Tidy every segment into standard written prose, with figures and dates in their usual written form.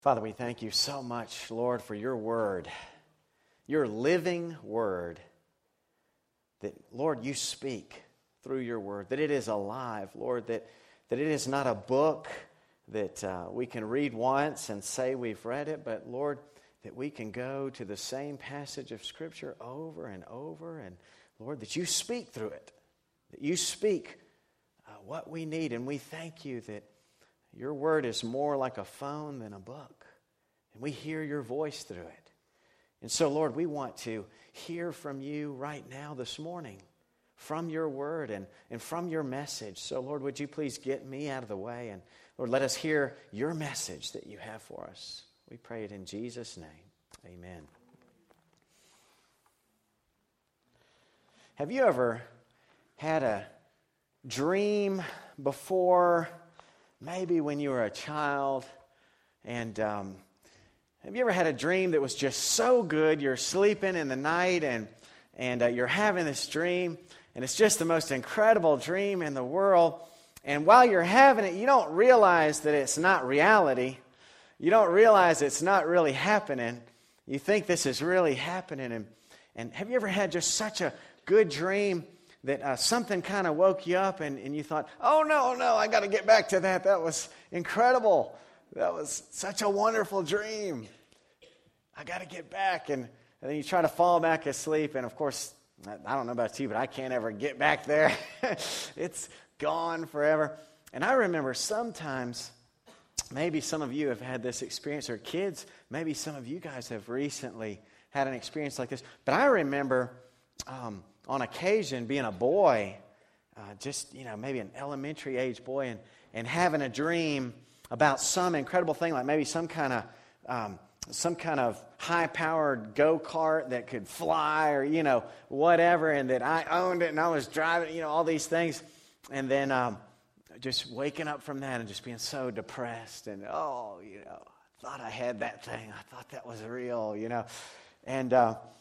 Father, we thank you so much, Lord, for your word, your living word, that, Lord, you speak through your word, that it is alive, Lord, that it is not a book that we can read once and say we've read it, but, Lord, that we can go to the same passage of Scripture over and over, and, Lord, that you speak through it, that you speak what we need, and we thank you that your word is more like a phone than a book. And we hear your voice through it. And so, Lord, we want to hear from you right now this morning, from your word and from your message. So, Lord, would you please get me out of the way? And, Lord, let us hear your message that you have for us. We pray it in Jesus' name. Amen. Have you ever had a dream before, maybe when you were a child, and have you ever had a dream that was just so good, you're sleeping in the night and you're having this dream, and it's just the most incredible dream in the world, and while you're having it, you don't realize that it's not reality. You don't realize it's not really happening. You think this is really happening, and have you ever had just such a good dream that something kind of woke you up and you thought, oh, no, I got to get back to that. That was incredible. That was such a wonderful dream. I got to get back. And then you try to fall back asleep. And, of course, I don't know about you, but I can't ever get back there. It's gone forever. And I remember sometimes, maybe some of you have had this experience, or kids, maybe some of you guys have recently had an experience like this. But I remember on occasion being a boy, maybe an elementary age boy, and having a dream about some incredible thing, like maybe some kind of high-powered go-kart that could fly, or whatever, and that I owned it and I was driving, all these things, and then just waking up from that and just being so depressed, and I thought I had that thing, I thought that was real, and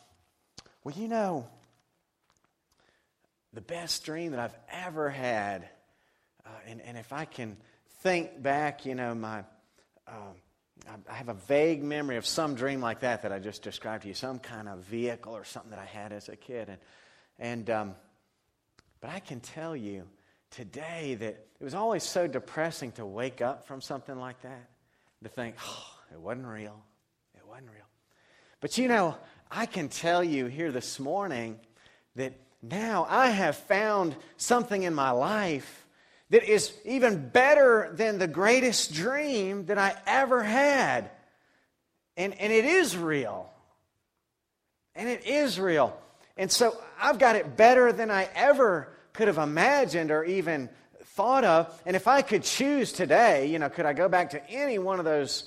the best dream that I've ever had, and if I can think back, I have a vague memory of some dream like that I just described to you, some kind of vehicle or something that I had as a kid, but I can tell you today that it was always so depressing to wake up from something like that, to think, it wasn't real, But I can tell you here this morning that now I have found something in my life that is even better than the greatest dream that I ever had. And it is real. And it is real. And so I've got it better than I ever could have imagined or even thought of. And if I could choose today, could I go back to any one of those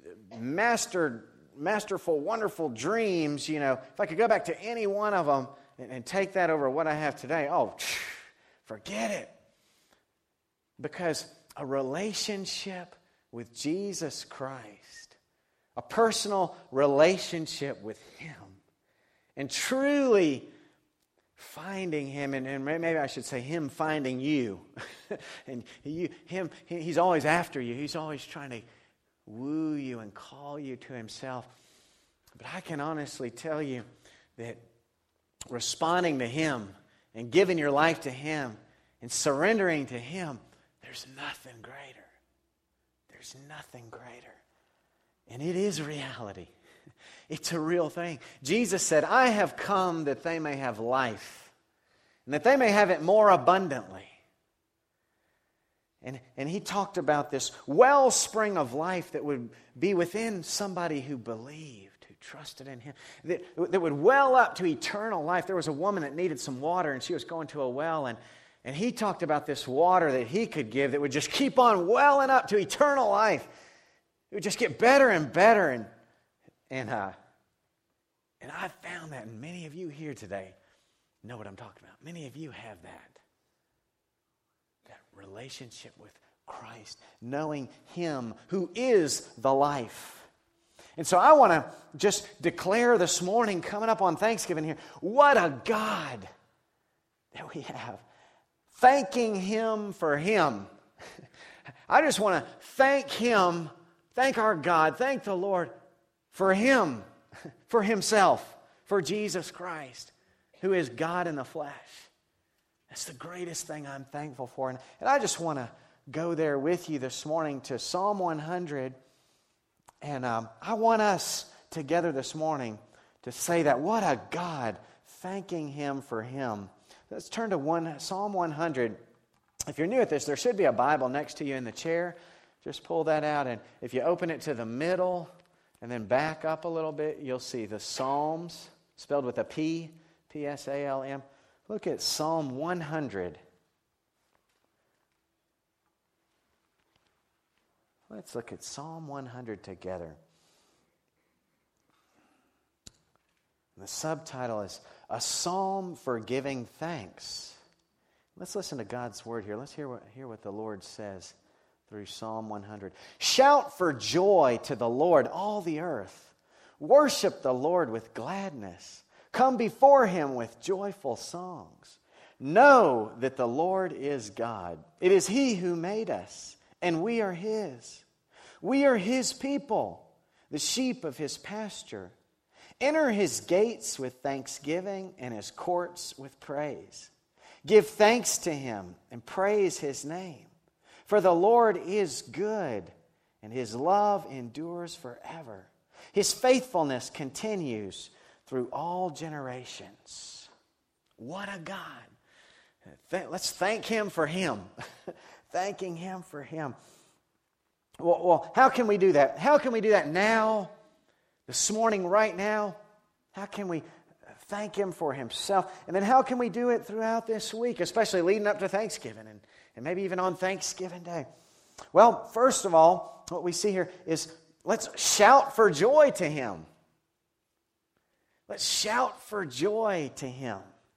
masterful, wonderful dreams, if I could go back to any one of them, and take that over what I have today, forget it. Because a relationship with Jesus Christ, a personal relationship with Him, and truly finding Him, and maybe I should say Him finding you. And He's always after you. He's always trying to woo you and call you to Himself. But I can honestly tell you that responding to Him and giving your life to Him and surrendering to Him, there's nothing greater. There's nothing greater. And it is reality. It's a real thing. Jesus said, I have come that they may have life, and that they may have it more abundantly. And He talked about this wellspring of life that would be within somebody who believed, trusted in Him, that would well up to eternal life. There was a woman that needed some water, and she was going to a well, and He talked about this water that He could give that would just keep on welling up to eternal life. It would just get better and better, and I found that, and many of you here today know what I'm talking about. Many of you have that relationship with Christ, knowing Him who is the life. And so I want to just declare this morning, coming up on Thanksgiving here, what a God that we have. Thanking Him for Him. I just want to thank Him Thank our God. Thank the Lord for Him, for Himself, for Jesus Christ, who is God in the flesh. That's the greatest thing I'm thankful for. And I just want to go there with you this morning to Psalm 100. And I want us together this morning to say that. What a God, thanking Him for Him. Let's turn to Psalm 100. If you're new at this, there should be a Bible next to you in the chair. Just pull that out, and if you open it to the middle and then back up a little bit, you'll see the Psalms, spelled with a P, P-S-A-L-M. Look at Psalm 100. Let's look at Psalm 100 together. The subtitle is A Psalm for Giving Thanks. Let's listen to God's Word here. Let's hear what the Lord says through Psalm 100. Shout for joy to the Lord, all the earth. Worship the Lord with gladness. Come before Him with joyful songs. Know that the Lord is God. It is He who made us, and we are His. We are His people, the sheep of His pasture. Enter His gates with thanksgiving and His courts with praise. Give thanks to Him and praise His name. For the Lord is good, and His love endures forever. His faithfulness continues through all generations. What a God. Let's thank Him for Him. Thanking Him for Him. Well, how can we do that? How can we do that now? This morning, right now? How can we thank Him for Himself? And then how can we do it throughout this week, especially leading up to Thanksgiving and maybe even on Thanksgiving Day? Well, first of all, what we see here is let's shout for joy to Him. Let's shout for joy to Him.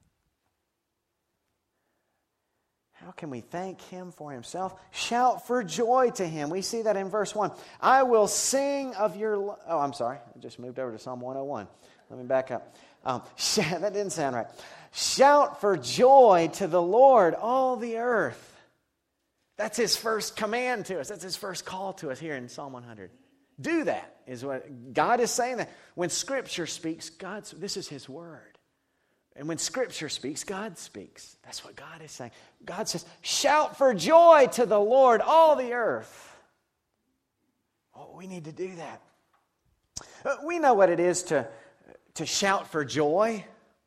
How can we thank Him for Himself? Shout for joy to Him. We see that in verse 1. I will sing of your... Oh, I'm sorry. I just moved over to Psalm 101. Let me back up. That didn't sound right. Shout for joy to the Lord, all the earth. That's His first command to us. That's His first call to us here in Psalm 100. Do that is what God is saying. That when Scripture speaks, this is His word. And when Scripture speaks, God speaks. That's what God is saying. God says, shout for joy to the Lord, all the earth. Oh, we need to do that. We know what it is to shout for joy.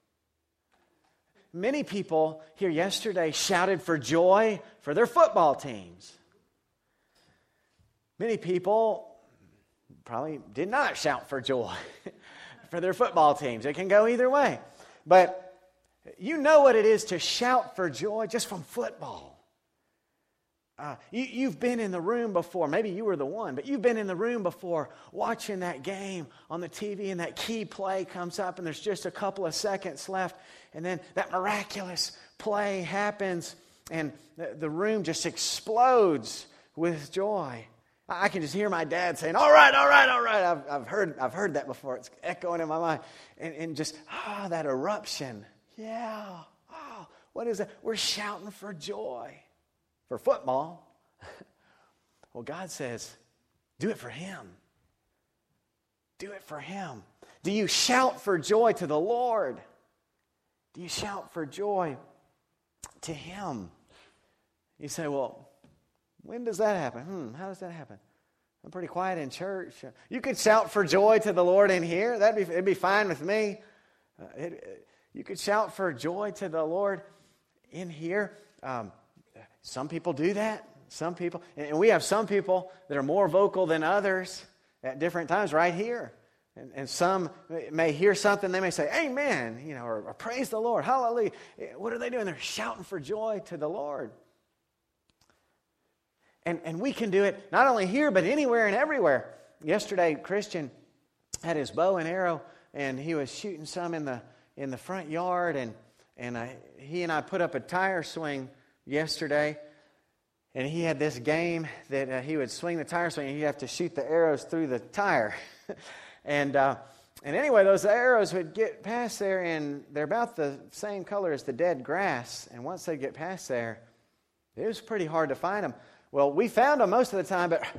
Many people here yesterday shouted for joy for their football teams. Many people probably did not shout for joy for their football teams. It can go either way. But you know what it is to shout for joy just from football. You've been in the room before. Maybe you were the one, but you've been in the room before watching that game on the TV, and that key play comes up, and there's just a couple of seconds left, and then that miraculous play happens, and the room just explodes with joy. I can just hear my dad saying, all right, all right, all right. I've heard that before. It's echoing in my mind. And just, that eruption. Yeah. Oh, what is that? We're shouting for joy. For football. Well, God says, do it for Him. Do it for Him. Do you shout for joy to the Lord? Do you shout for joy to Him? You say, well, when does that happen? How does that happen? I'm pretty quiet in church. You could shout for joy to the Lord in here. It'd be fine with me. You could shout for joy to the Lord in here. Some people do that. Some people, and we have some people that are more vocal than others at different times right here. And some may hear something, they may say, amen, or praise the Lord, hallelujah. What are they doing? They're shouting for joy to the Lord. And we can do it not only here, but anywhere and everywhere. Yesterday, Christian had his bow and arrow, and he was shooting some in the front yard, and he and I put up a tire swing yesterday, and he had this game that he would swing the tire swing, and he'd have to shoot the arrows through the tire. And anyway, those arrows would get past there, and they're about the same color as the dead grass, and once they get past there, it was pretty hard to find them. Well, we found them most of the time, but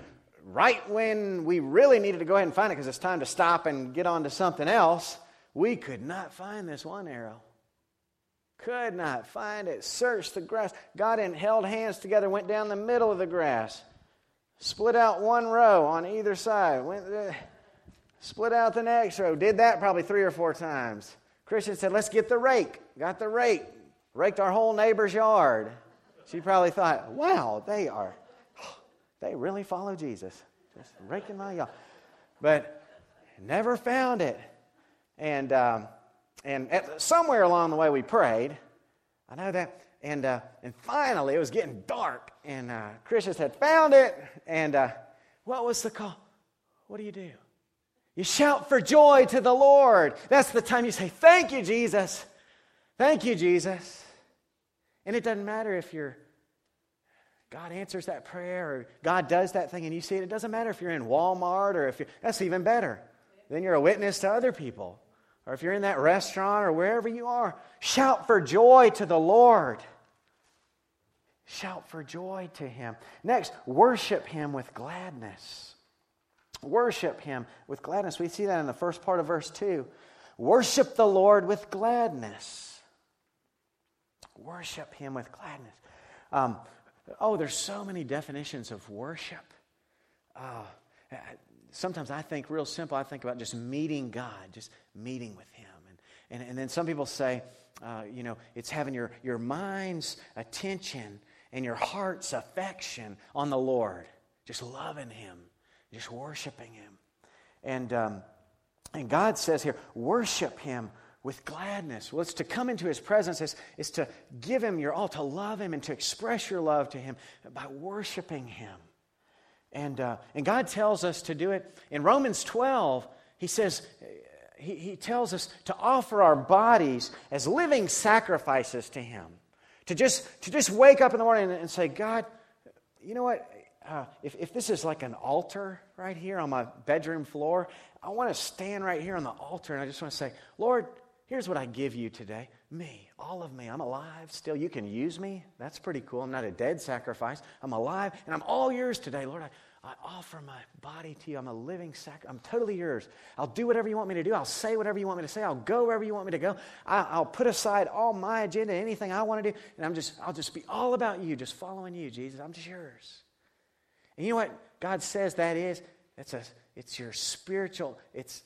right when we really needed to go ahead and find it because it's time to stop and get on to something else, we could not find this one arrow. Could not find it. Searched the grass. Got in, held hands together, went down the middle of the grass. Split out one row on either side. Split out the next row. Did that probably 3 or 4 times. Christian said, let's get the rake. Got the rake. Raked our whole neighbor's yard. She probably thought, wow, they really follow Jesus. Just raking my yard. But never found it. And somewhere along the way we prayed. I know that. And finally it was getting dark. And Christian had found it. And what was the call? What do? You shout for joy to the Lord. That's the time you say, thank you, Jesus. Thank you, Jesus. And it doesn't matter if God answers that prayer or God does that thing and you see it. It doesn't matter if you're in Walmart or that's even better. Then you're a witness to other people. Or if you're in that restaurant or wherever you are, shout for joy to the Lord. Shout for joy to Him. Next, worship Him with gladness. Worship Him with gladness. We see that in the first part of verse 2. Worship the Lord with gladness. Worship Him with gladness. There's so many definitions of worship. Sometimes I think real simple. I think about just meeting God, just meeting with Him. And then some people say, it's having your mind's attention and your heart's affection on the Lord. Just loving Him, just worshiping Him. And God says here, worship Him with gladness. Well, it's to come into His presence. It's to give Him your all, to love Him and to express your love to Him by worshiping Him. And God tells us to do it. In Romans 12, He says, He tells us to offer our bodies as living sacrifices to Him. To just wake up in the morning and say, God, you know what? If this is like an altar right here on my bedroom floor, I want to stand right here on the altar and I just want to say, Lord, here's what I give you today. Me, all of me. I'm alive still. You can use me. That's pretty cool. I'm not a dead sacrifice. I'm alive and I'm all yours today. Lord, I offer my body to you. I'm a living sacrifice. I'm totally yours. I'll do whatever you want me to do. I'll say whatever you want me to say. I'll go wherever you want me to go. I'll put aside all my agenda, anything I want to do, and I'll just be all about you, just following you, Jesus. I'm just yours. And you know what God says that is? It's your spiritual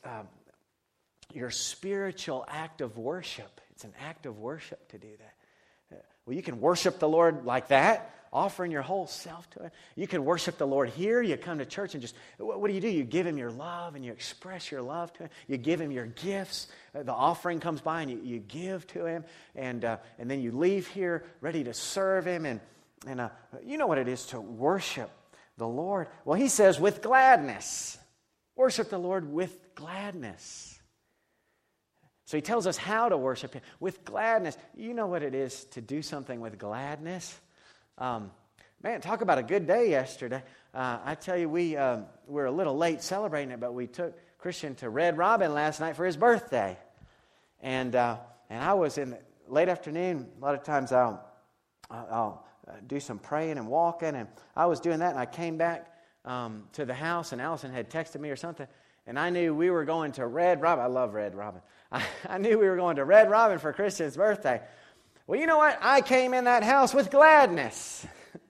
act of worship. It's an act of worship to do that. Well, you can worship the Lord like that, offering your whole self to Him. You can worship the Lord here. You come to church and just, what do? You give Him your love and you express your love to Him. You give Him your gifts. The offering comes by and you give to Him. And then you leave here ready to serve Him. And you know what it is to worship the Lord. Well, He says with gladness. Worship the Lord with gladness. So He tells us how to worship Him with gladness. You know what it is to do something with gladness? Man, talk about a good day yesterday. I tell you, we were a little late celebrating it, but we took Christian to Red Robin last night for his birthday. And I was in the late afternoon. A lot of times I'll do some praying and walking, and I was doing that, and I came back to the house, and Allison had texted me or something, and I knew we were going to Red Robin. I love Red Robin. I knew we were going to Red Robin for Christian's birthday. Well, you know what? I came in that house with gladness.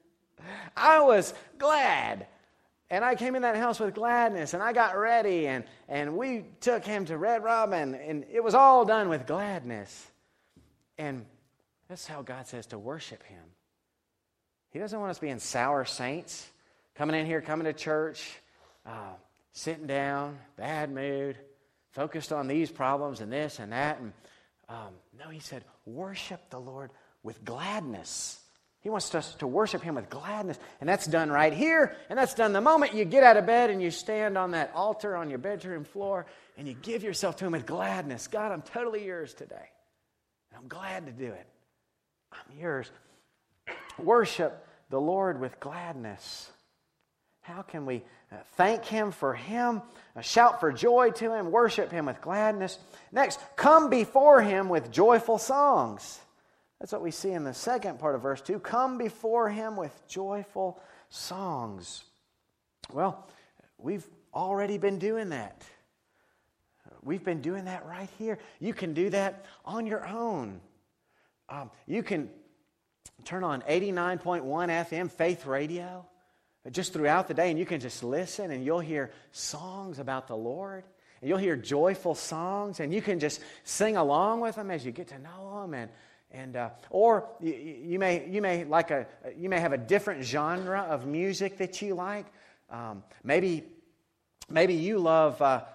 I was glad. And I came in that house with gladness, and I got ready, and we took him to Red Robin, and it was all done with gladness. And that's how God says to worship Him. He doesn't want us being sour saints, coming in here, coming to church, sitting down, bad mood, focused on these problems and this and that. And no, He said, worship the Lord with gladness. He wants us to worship Him with gladness. And that's done right here. And that's done the moment you get out of bed and you stand on that altar on your bedroom floor and you give yourself to Him with gladness. God, I'm totally yours today. And I'm glad to do it. I'm yours. Worship the Lord with gladness. How can we thank Him for Him, shout for joy to Him, worship Him with gladness? Next, come before Him with joyful songs. That's what we see in the second part of verse 2. Come before Him with joyful songs. Well, we've already been doing that. We've been doing that right here. You can do that on your own. You can turn on 89.1 FM Faith Radio just throughout the day, and you can just listen, and you'll hear songs about the Lord, and you'll hear joyful songs, and you can just sing along with them as you get to know them, or you may have a different genre of music that you like. Maybe you love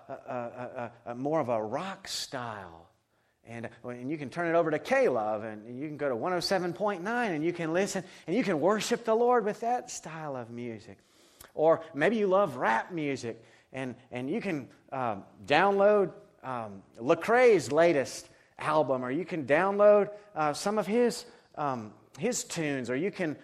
more of a rock style, and you can turn it over to K-Love, and you can go to 107.9, and you can listen, and you can worship the Lord with that style of music. Or maybe you love rap music, and you can download Lecrae's latest album, or you can download some of his tunes, or you can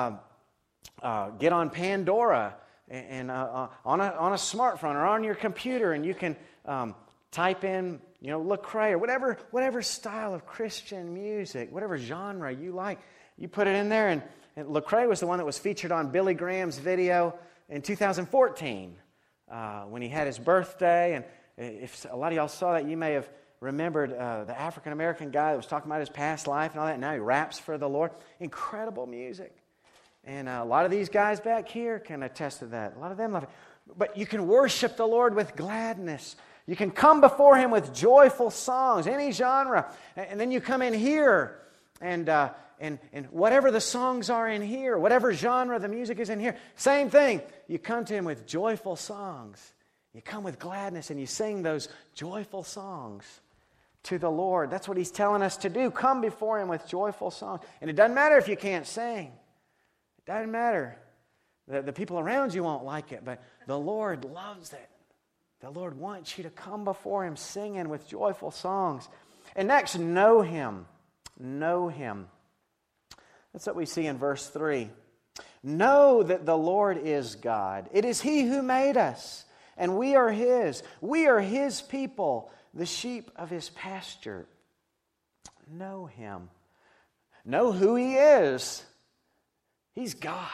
get on Pandora and on a smartphone or on your computer, and you can type in Lecrae or whatever style of Christian music, whatever genre you like, you put it in there. And Lecrae was the one that was featured on Billy Graham's video in 2014 when he had his birthday. And if a lot of y'all saw that, you may have remembered the African-American guy that was talking about his past life and all that. Now he raps for the Lord. Incredible music. And a lot of these guys back here can attest to that. A lot of them love it. But you can worship the Lord with gladness. You can come before Him with joyful songs, any genre. And then you come in here, and whatever the songs are in here, whatever genre the music is in here, same thing. You come to Him with joyful songs. You come with gladness, and you sing those joyful songs to the Lord. That's what He's telling us to do. Come before Him with joyful songs. And it doesn't matter if you can't sing. It doesn't matter. The people around you won't like it, but the Lord loves it. The Lord wants you to come before Him singing with joyful songs. And next, know Him. Know Him. That's what we see in verse 3. Know that the Lord is God. It is He who made us, and we are His. We are His people, the sheep of His pasture. Know Him. Know who He is. He's God.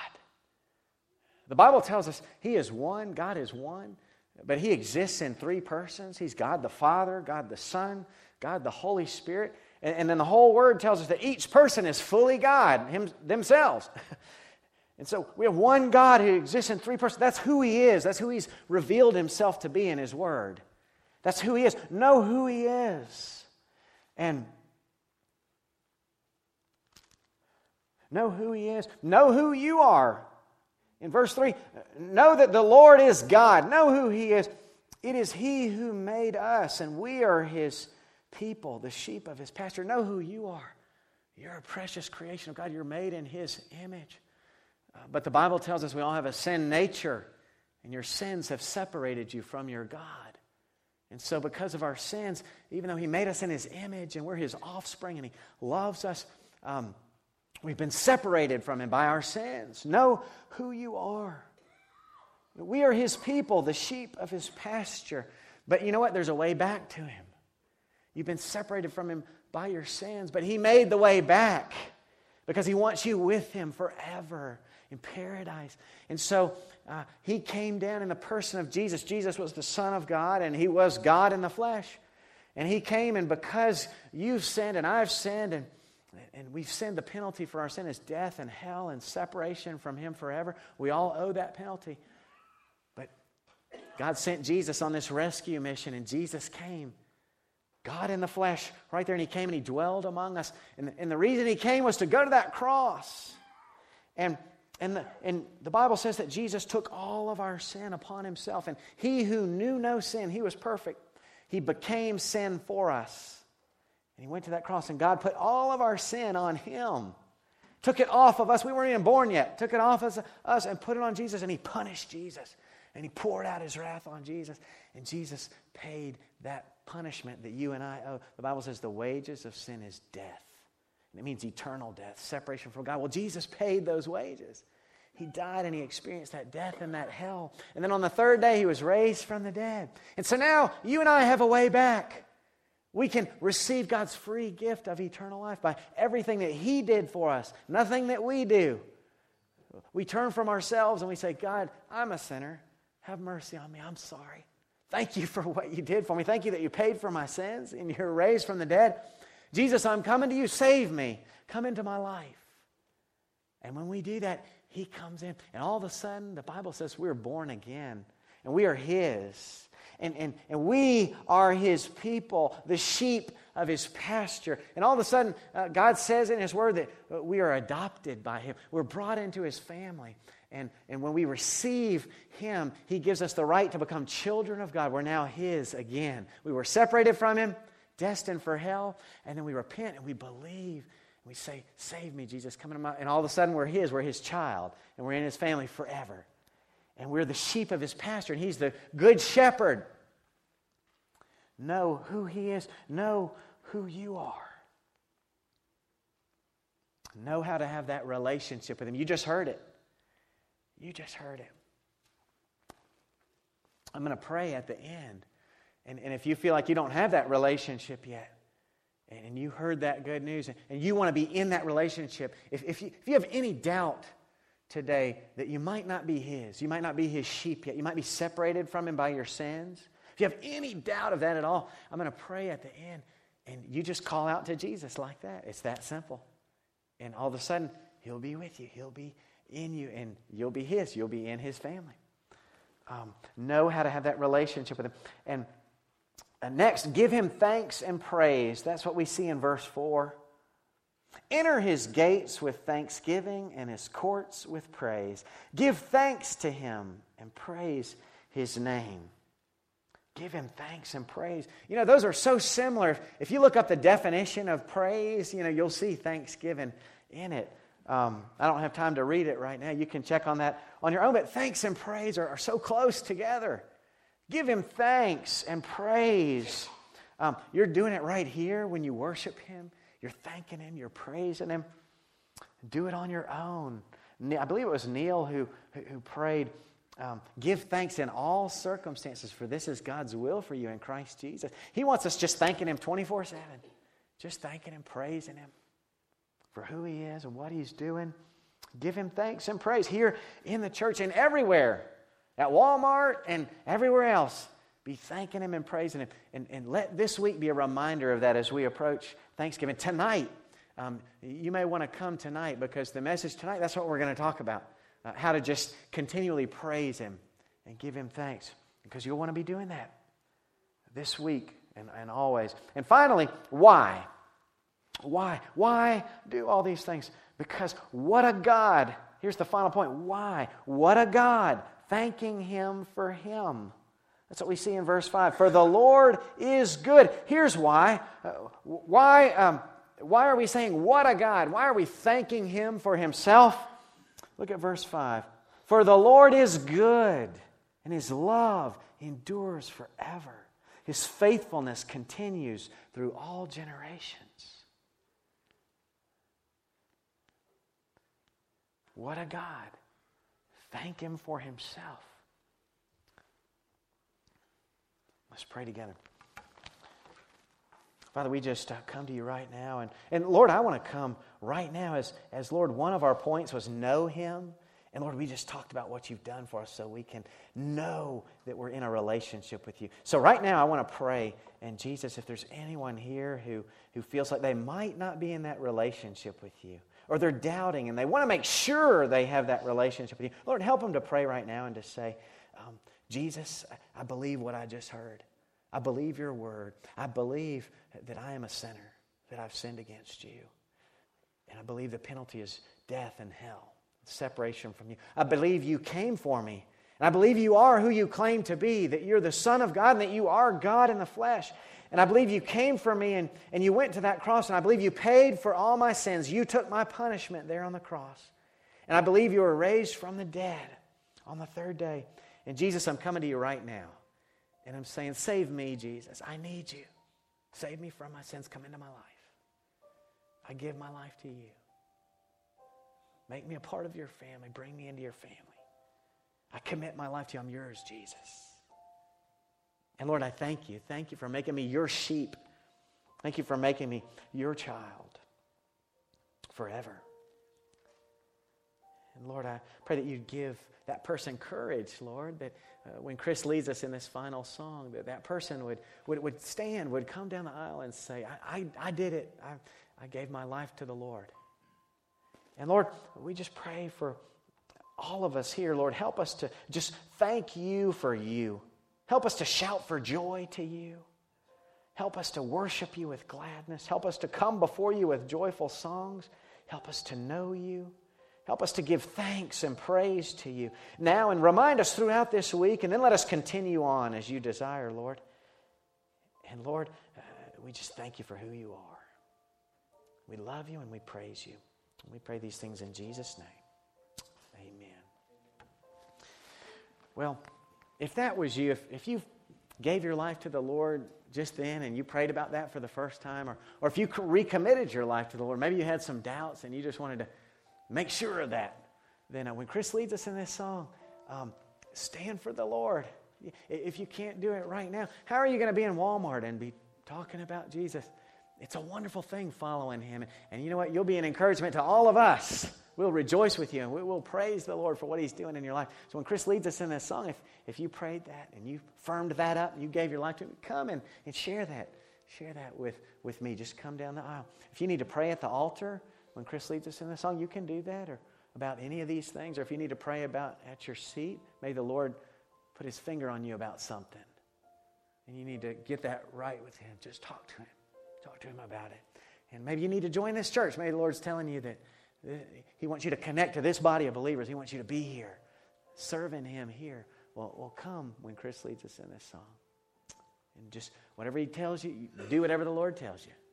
The Bible tells us He is one, God is one, but He exists in three persons. He's God the Father, God the Son, God the Holy Spirit. And then the whole Word tells us that each person is fully God themselves. And so we have one God who exists in three persons. That's who He is. That's who He's revealed Himself to be in His Word. That's who He is. Know who He is. And know who He is. Know who you are. In verse 3, know that the Lord is God. Know who He is. It is He who made us, and we are His people, the sheep of His pasture. Know who you are. You're a precious creation of God. You're made in His image. But the Bible tells us we all have a sin nature, and your sins have separated you from your God. And so because of our sins, even though He made us in His image, and we're His offspring, and He loves us, we've been separated from Him by our sins. Know who you are. We are His people, the sheep of His pasture. But you know what? There's a way back to Him. You've been separated from Him by your sins, but He made the way back because He wants you with Him forever in paradise. And so He came down in the person of Jesus. Jesus was the Son of God, and He was God in the flesh. And He came, and because you've sinned and I've sinned, and we've sinned, the penalty for our sin is death and hell and separation from Him forever. We all owe that penalty. But God sent Jesus on this rescue mission, and Jesus came. God in the flesh, right there, and He came and He dwelled among us. And the reason He came was to go to that cross. And the Bible says that Jesus took all of our sin upon Himself. And He who knew no sin, He was perfect. He became sin for us. And He went to that cross, and God put all of our sin on Him. Took it off of us. We weren't even born yet. Took it off of us and put it on Jesus, and He punished Jesus. And He poured out His wrath on Jesus. And Jesus paid that punishment that you and I owe. The Bible says the wages of sin is death. And it means eternal death, separation from God. Well, Jesus paid those wages. He died and He experienced that death and that hell. And then on the third day, He was raised from the dead. And so now you and I have a way back. We can receive God's free gift of eternal life by everything that He did for us, nothing that we do. We turn from ourselves and we say, God, I'm a sinner. Have mercy on me. I'm sorry. Thank you for what you did for me. Thank you that you paid for my sins and you're raised from the dead. Jesus, I'm coming to you. Save me. Come into my life. And when we do that, He comes in. And all of a sudden, the Bible says we're born again. And we are His. And we are His people, the sheep of His pasture. And all of a sudden, God says in His Word that we are adopted by Him. We're brought into His family. And when we receive Him, He gives us the right to become children of God. We're now His again. We were separated from Him, destined for hell, and then we repent and we believe. And we say, save me, Jesus, come into my... And all of a sudden we're His child, and we're in His family forever. And we're the sheep of His pasture, and He's the good shepherd. Know who He is. Know who you are. Know how to have that relationship with Him. You just heard it. You just heard it. I'm going to pray at the end. And if you feel like you don't have that relationship yet, and you heard that good news, and you want to be in that relationship, if you have any doubt today that you might not be His, you might not be His sheep yet, you might be separated from Him by your sins, if you have any doubt of that at all, I'm going to pray at the end, and you just call out to Jesus like that. It's that simple. And all of a sudden, He'll be with you. He'll be in you, and you'll be His. You'll be in His family. Know how to have that relationship with Him. And next, give Him thanks and praise. That's what we see in verse 4. Enter His gates with thanksgiving and His courts with praise. Give thanks to Him and praise His name. Give Him thanks and praise. You know, those are so similar. If you look up the definition of praise, you know, you'll see thanksgiving in it. I don't have time to read it right now. You can check on that on your own. But thanks and praise are so close together. Give Him thanks and praise. You're doing it right here when you worship Him. You're thanking Him. You're praising Him. Do it on your own. I believe it was Neil who prayed, give thanks in all circumstances, for this is God's will for you in Christ Jesus. He wants us just thanking Him 24/7. Just thanking Him, praising Him for who He is and what He's doing. Give Him thanks and praise here in the church and everywhere, at Walmart and everywhere else. Be thanking Him and praising Him. And let this week be a reminder of that as we approach Thanksgiving. Tonight, you may want to come tonight, because the message tonight, that's what we're going to talk about. How to just continually praise Him and give Him thanks. Because you'll want to be doing that this week and always. And finally, why? Why? Why do all these things? Because what a God. Here's the final point. Why? What a God. Thanking Him for Him. That's what we see in verse 5. For the Lord is good. Here's why. Why are we saying what a God? Why are we thanking Him for Himself? Look at verse 5. For the Lord is good, and His love endures forever. His faithfulness continues through all generations. What a God. Thank Him for Himself. Let's pray together. Father, we just come to You right now. And Lord, I want to come right now as Lord, one of our points was know Him. And Lord, we just talked about what You've done for us so we can know that we're in a relationship with You. So right now I want to pray. And Jesus, if there's anyone here who feels like they might not be in that relationship with You, or they're doubting and they want to make sure they have that relationship with You, Lord, help them to pray right now and to say, Jesus, I believe what I just heard. I believe Your word. I believe that I am a sinner, that I've sinned against You. And I believe the penalty is death and hell, separation from You. I believe You came for me. And I believe You are who You claim to be, that You're the Son of God and that You are God in the flesh. And I believe You came for me and You went to that cross, and I believe You paid for all my sins. You took my punishment there on the cross. And I believe You were raised from the dead on the third day. And Jesus, I'm coming to You right now. And I'm saying, save me, Jesus. I need You. Save me from my sins. Come into my life. I give my life to You. Make me a part of Your family. Bring me into Your family. I commit my life to You. I'm Yours, Jesus. And Lord, I thank You. Thank You for making me Your sheep. Thank You for making me Your child forever. And Lord, I pray that you'd give that person courage, Lord, that when Chris leads us in this final song, that person would stand, would come down the aisle and say, I did it. I gave my life to the Lord. And Lord, we just pray for all of us here, Lord. Help us to just thank you for you. Help us to shout for joy to you. Help us to worship you with gladness. Help us to come before you with joyful songs. Help us to know you. Help us to give thanks and praise to you now, and remind us throughout this week, and then let us continue on as you desire, Lord. And Lord, we just thank you for who you are. We love you and we praise you. And we pray these things in Jesus' name. Amen. Well, if that was you, if you gave your life to the Lord just then and you prayed about that for the first time, or if you recommitted your life to the Lord, maybe you had some doubts and you just wanted to make sure of that, then when Chris leads us in this song, stand for the Lord. If you can't do it right now, how are you going to be in Walmart and be talking about Jesus? It's a wonderful thing following him. And you know what? You'll be an encouragement to all of us. We'll rejoice with you and we'll praise the Lord for what he's doing in your life. So when Chris leads us in this song, if you prayed that and you firmed that up and you gave your life to him, come and share that. Share that with me. Just come down the aisle. If you need to pray at the altar when Chris leads us in the song, you can do that, or about any of these things. Or if you need to pray about at your seat, may the Lord put his finger on you about something. And you need to get that right with him. Just talk to him. Talk to him about it. And maybe you need to join this church. Maybe the Lord's telling you that he wants you to connect to this body of believers. He wants you to be here, serving him here. Well, come when Chris leads us in this song. And just whatever he tells you, do whatever the Lord tells you.